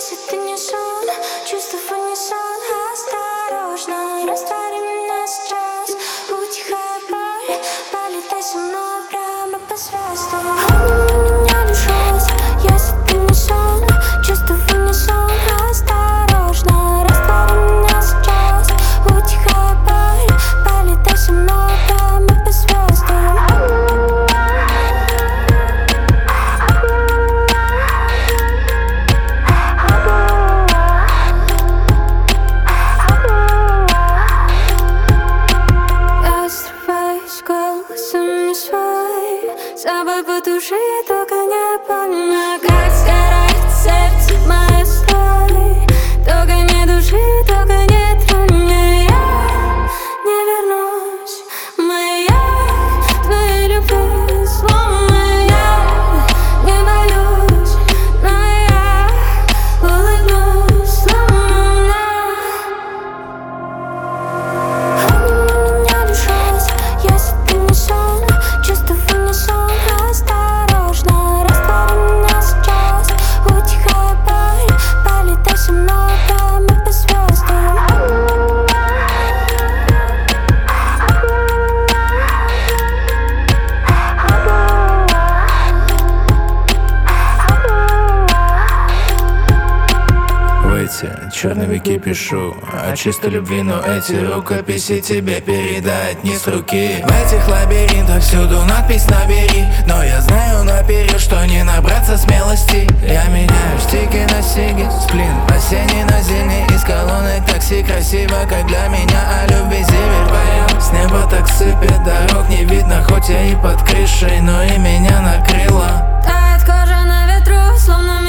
Если ты не сон, чувства в унисон. Осторожно, раствори меня сейчас. Утихая боль, полетай со мной прямо по звездам. Обними меня лишь раз. Если ты не сон, чувства в унисон. Осторожно, раствори меня сейчас. Утихая боль, полетай со мной прямо по звездам. Голосом не свой, с собой по душе я только не помню, как сгорает сердце мое стой. Только не души, только не тронь меня. Я не вернусь, моя твоей любви словно я не боюсь, но я улыбнусь словно. Обними меня лишь раз. Если ты не сон, чувства в унисон. Осторожно, раствори меня сейчас. Утихая боль, полетай со мной прямо по звездам. В эти черновики пишу о чистой любви, но эти рукописи тебе передать не с руки. В этих лабиринтах всюду надпись «Набери», но я знаю наперед, что не набраться смелости. Я меняю стики на сиги, сплин осенний на зимний. Из колонок такси красиво, как для меня, о любви зиверь поем. С неба так сыпет, дорог не видно, хоть я и под крышей, но и меня накрыло. Тает кожа на ветру, словно